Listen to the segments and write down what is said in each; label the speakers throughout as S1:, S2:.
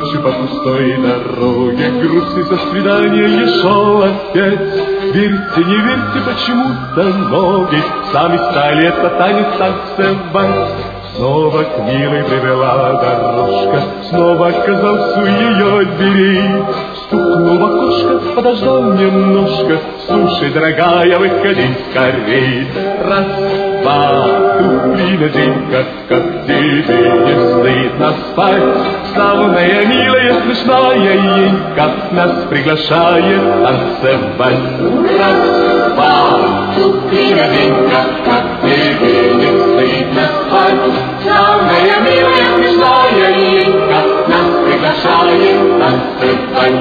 S1: ночью по пустой дороге, грустный со свидания шел опять. Верьте, не верьте, почему-то ноги сами стали этот танец танцевать. Снова к милой привела дорожка, снова оказался у ее дверей. Стукнул в окошко, подождал немножко, слушай, дорогая, выходи скорей. Раз, два, туфли надень-ка, как тебе не стыдно спать. Славная, милая, смешная Енька нас приглашает танцевать. Раз, два, туфли надень-ка, как тебе не стыдно спать. Славная, милая, смешная Енька нас приглашает танцевать.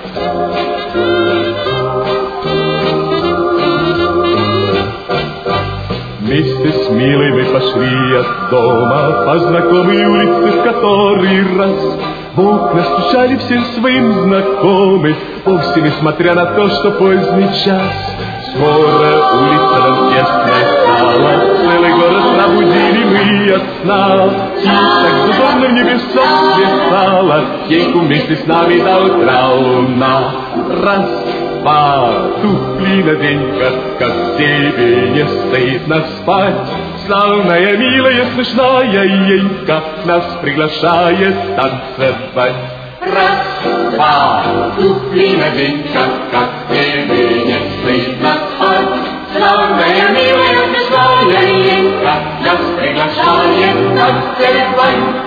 S1: Вместе с милой мы пошли от дома по знакомой улице в который раз. В окна стучали всем своим знакомым, вовсе несмотря на то, что поздний час. Скоро улица нам тесная стала, целый город пробудили мы от сна. И так задорно в небесах светала, Еньку вместе с нами до утра луна. Раз, два, туфли надень-ка, как тебе не стыдно спать. Славная, милая, смешная Енька нас приглашает танцевать. Раз, два, туфли надень-ка, как тебе не стыдно спать. Славная, милая, смешная Енька нас приглашает танцевать.